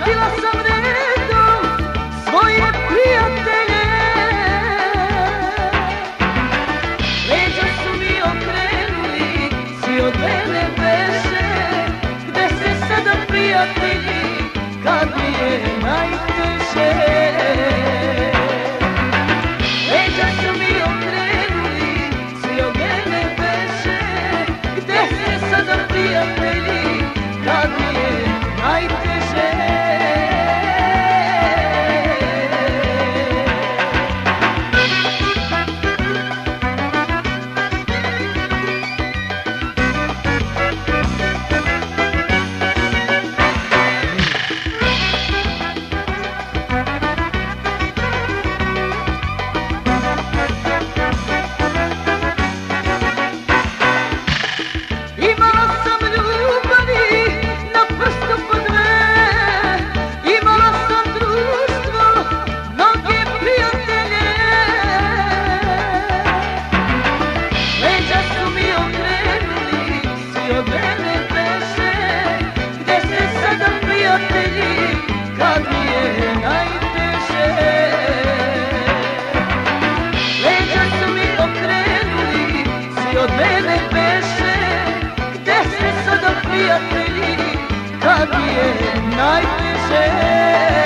pratila sam redom svoje prijatelje. Leđa su mi okrenuli, svi od mene beže. Gde se sada prijatelji, kad mi je najteže? Leđa su mi okrenuli, svi od mene beže. Gde se sada prijatelji, kad mi je najteže? Imala sam ljubavi na prstu po dve, imala sam društvo, mnoge prijatelje. Leđa su mi okrenuli, svi od mene beže. Gde se sada prijatelji, kad mi je najteže? Leđa su mi okrenuli, svi od mene beže. Gde se sada prijatelji, kad mi je najteže?